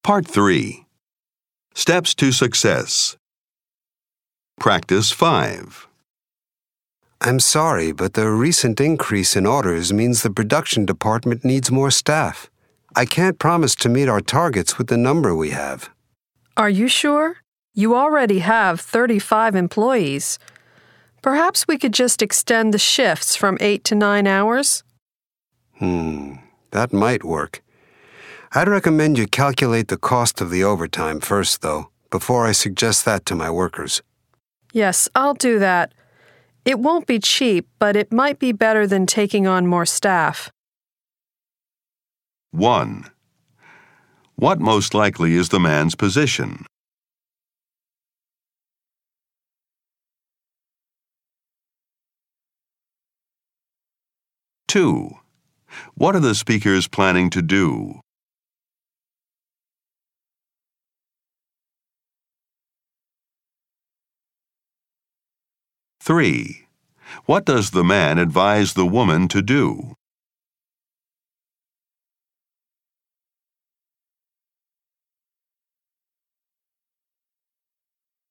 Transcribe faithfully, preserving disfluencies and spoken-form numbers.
Part three. Steps to Success. Practice five. I'm sorry, but the recent increase in orders means the production department needs more staff. I can't promise to meet our targets with the number we have. Are you sure? You already have thirty-five employees. Perhaps we could just extend the shifts from eight to nine hours? Hmm, that might work. I'd recommend you calculate the cost of the overtime first, though, before I suggest that to my workers. Yes, I'll do that. It won't be cheap, but it might be better than taking on more staff. one. What most likely is the man's position? two. What are the speakers planning to do? three. What does the man advise the woman to do?